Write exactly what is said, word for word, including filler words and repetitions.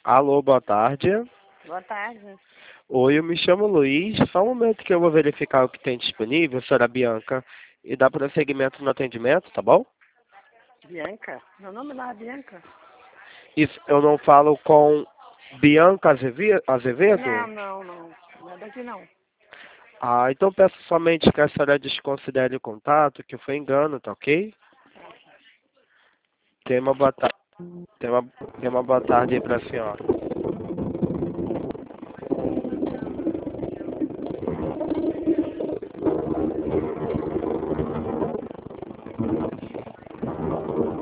Alô, boa tarde. Boa tarde. Oi, eu me chamo Luiz. Só um momento que eu vou verificar o que tem disponível, senhora Bianca, e dar prosseguimento no atendimento, tá bom? Bianca? Meu nome lá é Bianca. Isso, eu não falo com Bianca Azeve- Azevedo? Não, não, não. Não é daqui não. Ah, então peço somente que a senhora desconsidere o contato, que foi engano, tá ok? Tenha uma boa, ta- tenha uma, tenha uma boa tarde aí pra senhora.